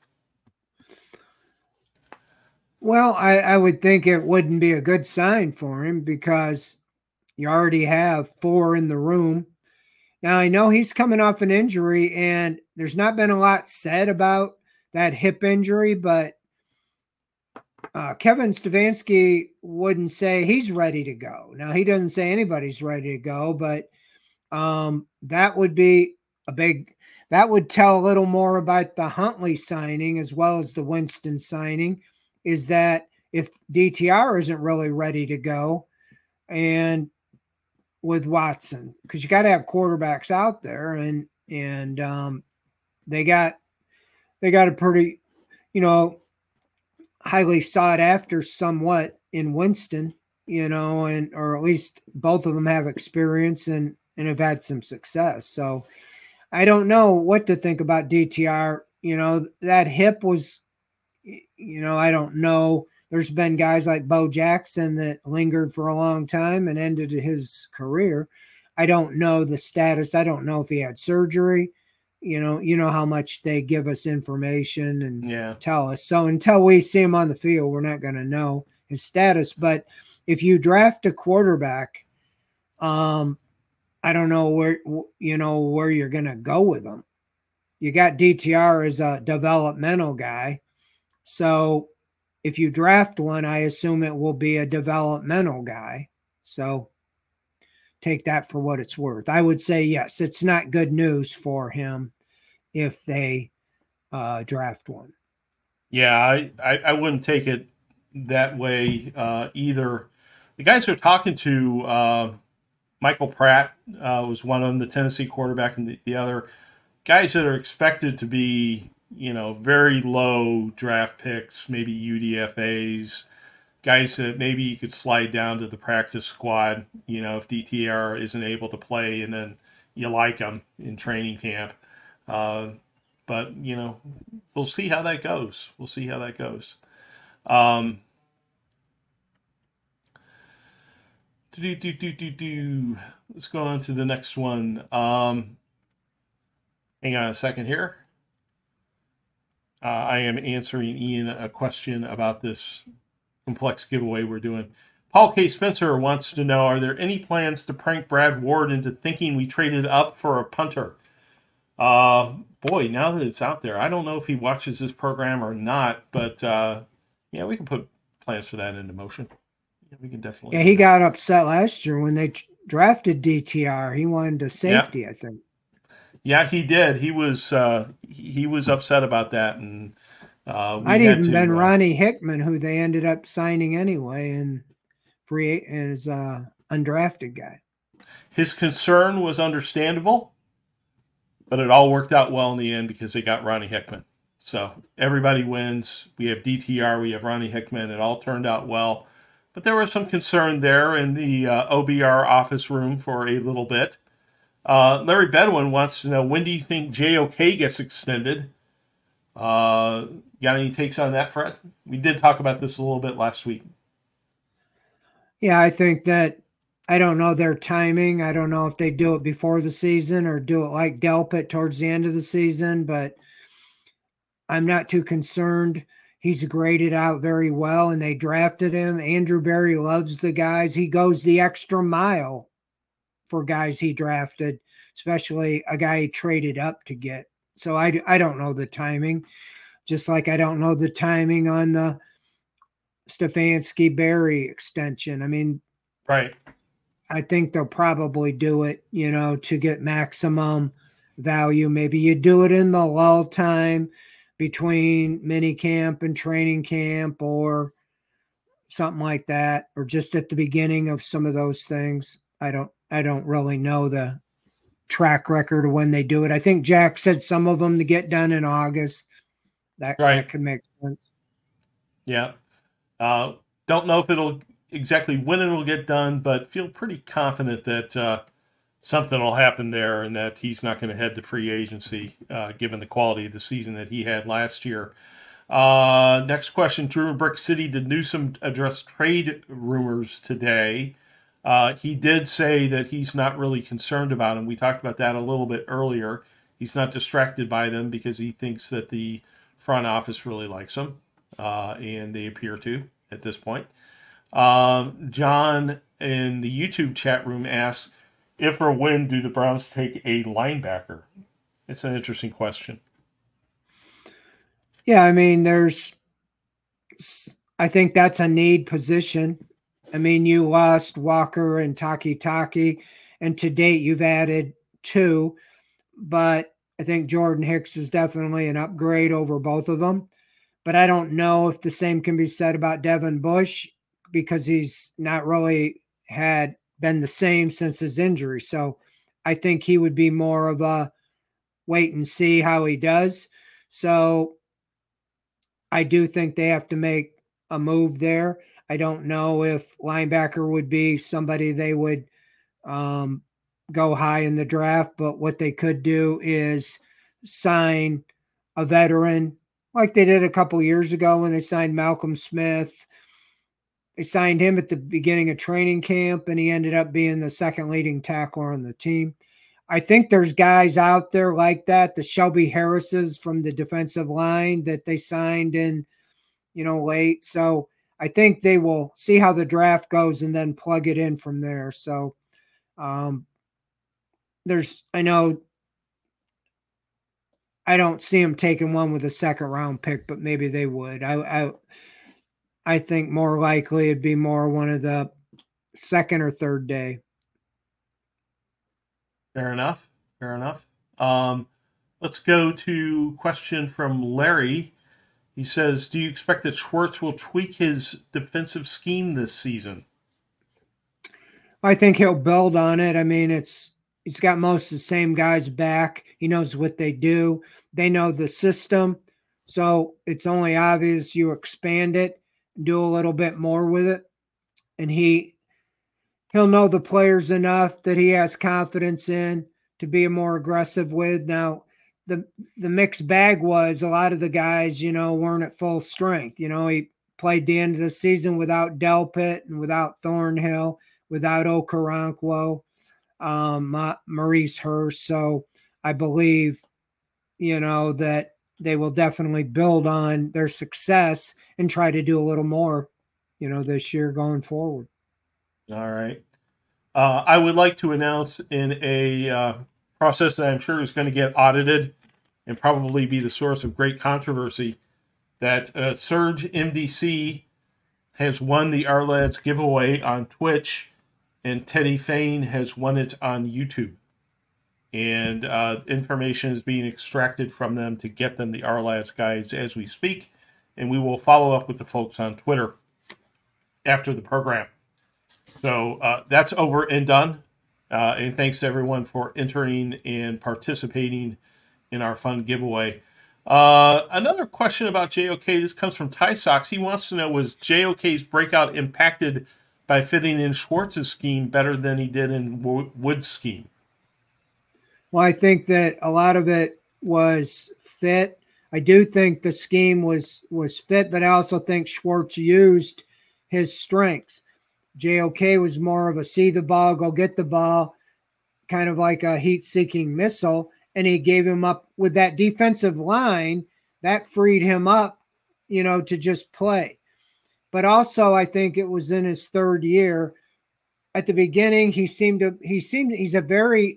Well, I would think it wouldn't be a good sign for him because you already have 4 in the room. Now, I know he's coming off an injury, and there's not been a lot said about that hip injury, but Kevin Stefanski wouldn't say he's ready to go. Now, he doesn't say anybody's ready to go, but that would be that would tell a little more about the Huntley signing as well as the Winston signing, is that if DTR isn't really ready to go, and with Watson, because you got to have quarterbacks out there, and they got a pretty, highly sought after somewhat in Winston, and or at least both of them have experience and have had some success. So I don't know what to think about DTR. That hip was, I don't know. There's been guys like Bo Jackson that lingered for a long time and ended his career. I don't know the status. I don't know if he had surgery. You know how much they give us information and tell us. So until we see him on the field, we're not going to know his status. But if you draft a quarterback, I don't know where you're going to go with him. You got DTR as a developmental guy. So if you draft one, I assume it will be a developmental guy. So take that for what it's worth. I would say, yes, it's not good news for him if they draft one. Yeah, I wouldn't take it that way either. The guys who are talking to, Michael Pratt was one of them, the Tennessee quarterback, and the other guys that are expected to be, very low draft picks, maybe UDFAs, guys that maybe you could slide down to the practice squad, if DTR isn't able to play and then you like him in training camp. But, we'll see how that goes. Let's go on to the next one. Hang on a second here. I am answering Ian a question about this complex giveaway we're doing. Paul K. Spencer wants to know, are there any plans to prank Brad Ward into thinking we traded up for a punter? Boy, now that it's out there, I don't know if he watches this program or not, but we can put plans for that into motion. We can definitely. Yeah, he got upset last year when they drafted DTR. He wanted a safety, I think. Yeah, he did. He was upset about that, and I'd even been Ronnie Hickman, who they ended up signing anyway, and free as undrafted guy. His concern was understandable, but it all worked out well in the end because they got Ronnie Hickman. So everybody wins. We have DTR, we have Ronnie Hickman. It all turned out well, but there was some concern there in the OBR office room for a little bit. Larry Bedouin wants to know, when do you think JOK gets extended? Got any takes on that, Fred? We did talk about this a little bit last week. Yeah, I think that, I don't know their timing. I don't know if they do it before the season or do it like Delpit towards the end of the season, but I'm not too concerned. He's graded out very well, and they drafted him. Andrew Berry loves the guys. He goes the extra mile for guys he drafted, especially a guy he traded up to get. So I don't know the timing, just like I don't know the timing on the Stefanski Berry extension. I mean, Right. I think they'll probably do it, to get maximum value. Maybe you do it in the lull time between mini camp and training camp or something like that, or just at the beginning of some of those things. I don't really know the track record of when they do it. I think Jack said some of them to get done in August. That could make sense. Yeah. Don't know if it'll exactly when it'll get done, but feel pretty confident that something will happen there and that he's not going to head to free agency, given the quality of the season that he had last year. Next question, Drew in Brick City. Did Newsom address trade rumors today? He did say that he's not really concerned about them. We talked about that a little bit earlier. He's not distracted by them because he thinks that the front office really likes him, and they appear to at this point. John in the YouTube chat room asks, if or when do the Browns take a linebacker? It's an interesting question. Yeah, I mean, I think that's a need position. I mean, you lost Walker and Taki, and to date you've added 2, but I think Jordan Hicks is definitely an upgrade over both of them. But I don't know if the same can be said about Devin Bush because he's not really been the same since his injury. So I think he would be more of a wait and see how he does. So I do think they have to make a move there. I don't know if linebacker would be somebody they would go high in the draft, but what they could do is sign a veteran like they did a couple years ago when they signed Malcolm Smith. They signed him at the beginning of training camp, and he ended up being the second leading tackler on the team. I think there's guys out there like that, the Shelby Harrises from the defensive line that they signed in, late. So I think they will see how the draft goes and then plug it in from there. So I don't see them taking one with a second round pick, but maybe they would. I think more likely it'd be more one of the second or third day. Fair enough. Let's go to question from Larry. He says, do you expect that Schwartz will tweak his defensive scheme this season? I think he'll build on it. I mean, he's got most of the same guys back. He knows what they do. They know the system. So it's only obvious you expand it, do a little bit more with it. And he'll know the players enough that he has confidence in to be more aggressive with. Now, the mixed bag was a lot of the guys, weren't at full strength. He played the end of the season without Delpit and without Thornhill, without Okoronkwo, Maurice Hurst. So I believe, that they will definitely build on their success and try to do a little more, this year going forward. All right. I would like to announce in a process that I'm sure is going to get audited and probably be the source of great controversy that Surge MDC has won the Ourlads giveaway on Twitch, and Teddy Fane has won it on YouTube. And information is being extracted from them to get them the Ourlads guides as we speak. And we will follow up with the folks on Twitter after the program. So that's over and done. And thanks to everyone for entering and participating in our fun giveaway. Another question about JOK. This comes from Ty Sox. He wants to know, was JOK's breakout impacted by fitting in Schwartz's scheme better than he did in Wood's scheme? Well, I think that a lot of it was fit. I do think the scheme was fit, but I also think Schwartz used his strengths. JOK was more of a see the ball, go get the ball, kind of like a heat-seeking missile, and he gave him up with that defensive line that freed him up, to just play. But also, I think it was in his third year. At the beginning, he's a very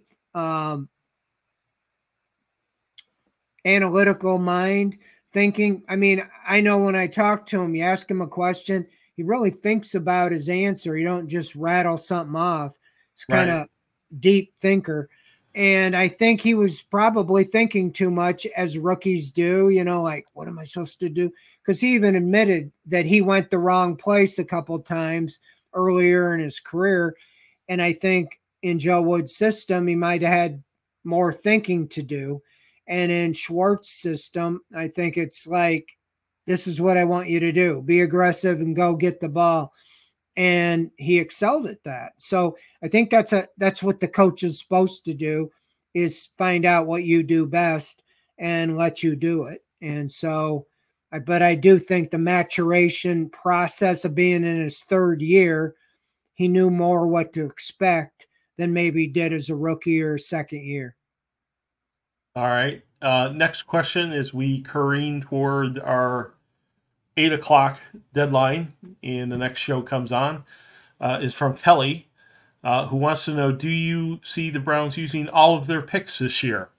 analytical mind, thinking. I mean, I know when I talk to him, you ask him a question, he really thinks about his answer. You don't just rattle something off. It's kind of deep thinker. And I think he was probably thinking too much, as rookies do, like, what am I supposed to do? Because he even admitted that he went the wrong place a couple times earlier in his career. And I think in Joe Wood's system, he might have had more thinking to do. And in Schwartz's system, I think it's like, this is what I want you to do. Be aggressive and go get the ball. And he excelled at that. So I think that's what the coach is supposed to do, is find out what you do best and let you do it. And so, but I do think the maturation process of being in his third year, he knew more what to expect than maybe he did as a rookie or second year. All right. Next question, as we careen toward our 8 o'clock deadline and the next show comes on, is from Kelly, who wants to know, do you see the Browns using all of their picks this year?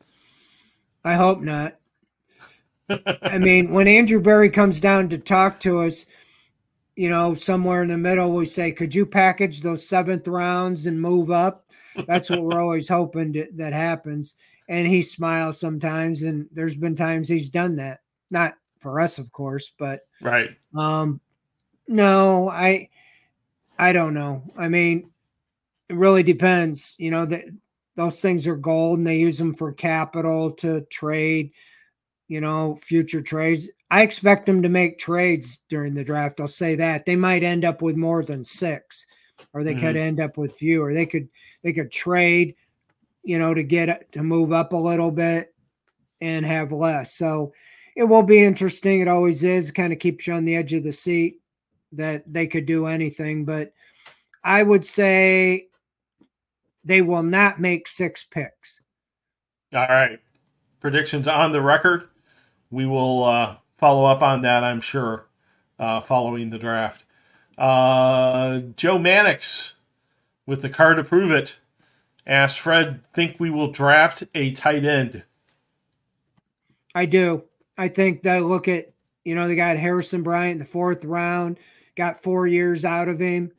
I hope not. I mean, when Andrew Berry comes down to talk to us, somewhere in the middle, we say, could you package those 7th rounds and move up? That's what we're always hoping that happens. And he smiles sometimes, and there's been times he's done that. Not for us, of course, but right. No, I don't know. I mean, it really depends. Those things are gold, and they use them for capital to trade, future trades. I expect them to make trades during the draft. I'll say that. They might end up with more than 6, or they could end up with fewer. They could trade, to move up a little bit and have less. So it will be interesting. It always is. Kind of keeps you on the edge of the seat that they could do anything. But I would say they will not make 6 picks. All right. Predictions on the record. We will follow up on that, I'm sure, following the draft. Joe Mannix, with the car to prove it, asked Fred, think we will draft a tight end? I do. I think they look at, they got Harrison Bryant in the 4th round, got 4 years out of him.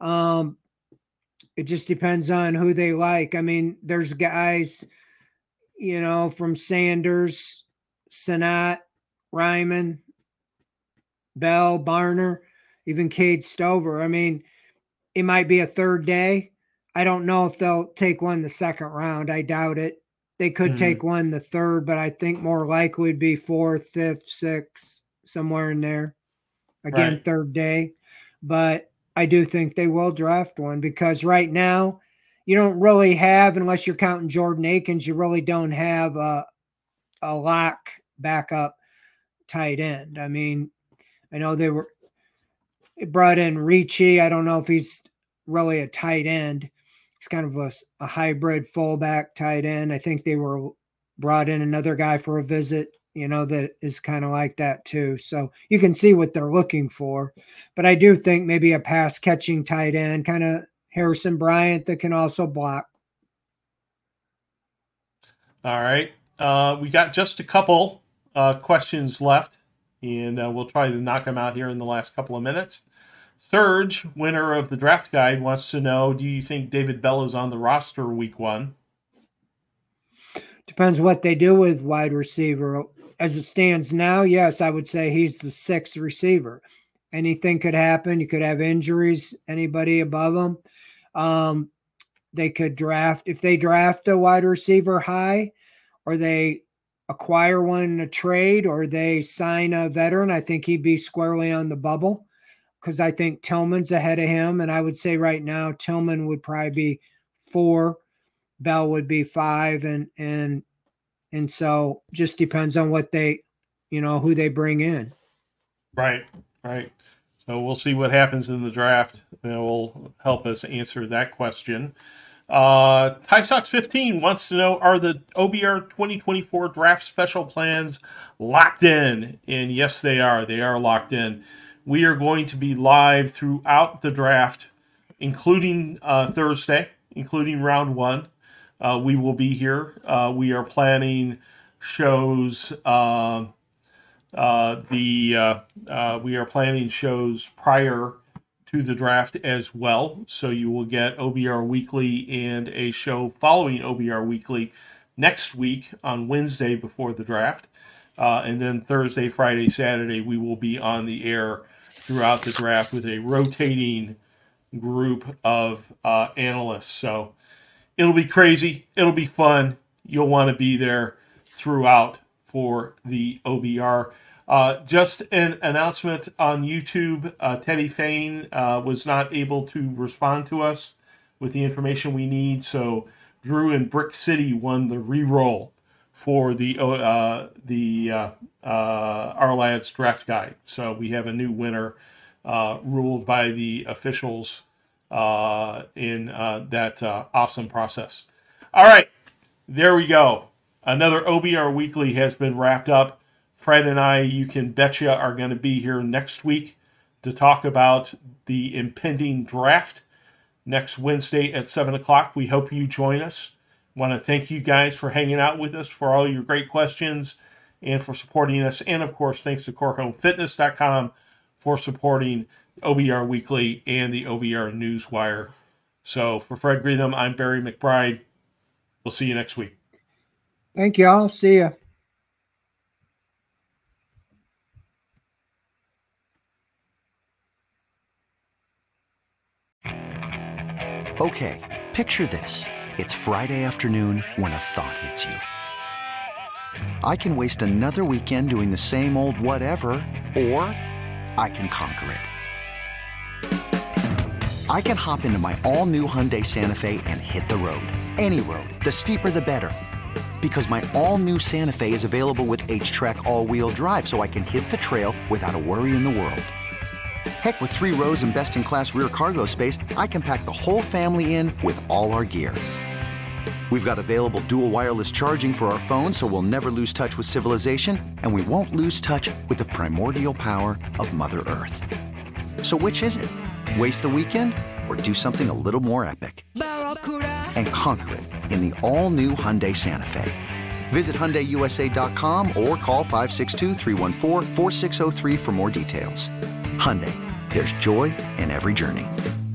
It just depends on who they like. I mean, there's guys, from Sanders, Sinnott, Ryman, Bell, Barner, even Cade Stover. I mean, it might be a 3rd day. I don't know if they'll take one the 2nd round. I doubt it. They could take one the 3rd, but I think more likely would be 4th, 5th, 6th, somewhere in there. Again, right. 3rd day. But I do think they will draft one, because right now you don't really have, unless you're counting Jordan Akins, you really don't have a lock backup tight end. I mean, I know they brought in Ricci. I don't know if he's really a tight end. He's kind of a hybrid fullback tight end. I think they brought in another guy for a visit, that is kind of like that too. So you can see what they're looking for. But I do think maybe a pass catching tight end, kind of Harrison Bryant, that can also block. All right. We got just a couple questions left, and we'll try to knock them out here in the last couple of minutes. Serge, winner of the draft guide, wants to know, do you think David Bell is on the roster week 1? Depends what they do with wide receiver. As it stands now, yes, I would say he's the 6th receiver. Anything could happen. You could have injuries, anybody above him. They could draft, if they draft a wide receiver high, or they acquire one in a trade, or they sign a veteran, I think he'd be squarely on the bubble, because I think Tillman's ahead of him. And I would say right now, Tillman would probably be 4, Bell would be 5. And so just depends on what they, who they bring in. Right. So we'll see what happens in the draft. That will help us answer that question. Ty Sox 15 wants to know, are the OBR 2024 draft special plans locked in? And yes, they are. They are locked in. We are going to be live throughout the draft, including Thursday, including round one. We will be here. We are planning shows. We are planning shows prior to the draft as well. So you will get OBR Weekly and a show following OBR Weekly next week on Wednesday before the draft. And then Thursday, Friday, Saturday, we will be on the air throughout the draft with a rotating group of analysts. So it'll be crazy. It'll be fun. You'll want to be there throughout for the OBR. Just an announcement on YouTube. Teddy Fane was not able to respond to us with the information we need, so Drew and Brick City won the reroll for the Our Lads draft guide. So we have a new winner ruled by the officials in that awesome process. All right, there we go. Another OBR Weekly has been wrapped up. Fred and I, you can betcha, are going to be here next week to talk about the impending draft next Wednesday at 7 o'clock. We hope you join us. Want to thank you guys for hanging out with us, for all your great questions, and for supporting us. And, of course, thanks to CoreHomeFitness.com for supporting OBR Weekly and the OBR Newswire. So, for Fred Greetham, I'm Barry McBride. We'll see you next week. Thank you all. See ya. Okay, picture this. It's Friday afternoon when a thought hits you. I can waste another weekend doing the same old whatever, or I can conquer it. I can hop into my all-new Hyundai Santa Fe and hit the road. Any road. The steeper, the better. Because my all-new Santa Fe is available with H-Track all-wheel drive, so I can hit the trail without a worry in the world. Heck, with 3 rows and best-in-class rear cargo space, I can pack the whole family in with all our gear. We've got available dual wireless charging for our phones, so we'll never lose touch with civilization, and we won't lose touch with the primordial power of Mother Earth. So which is it? Waste the weekend or do something a little more epic? And conquer it in the all-new Hyundai Santa Fe. Visit HyundaiUSA.com or call 562-314-4603 for more details. Hyundai, there's joy in every journey.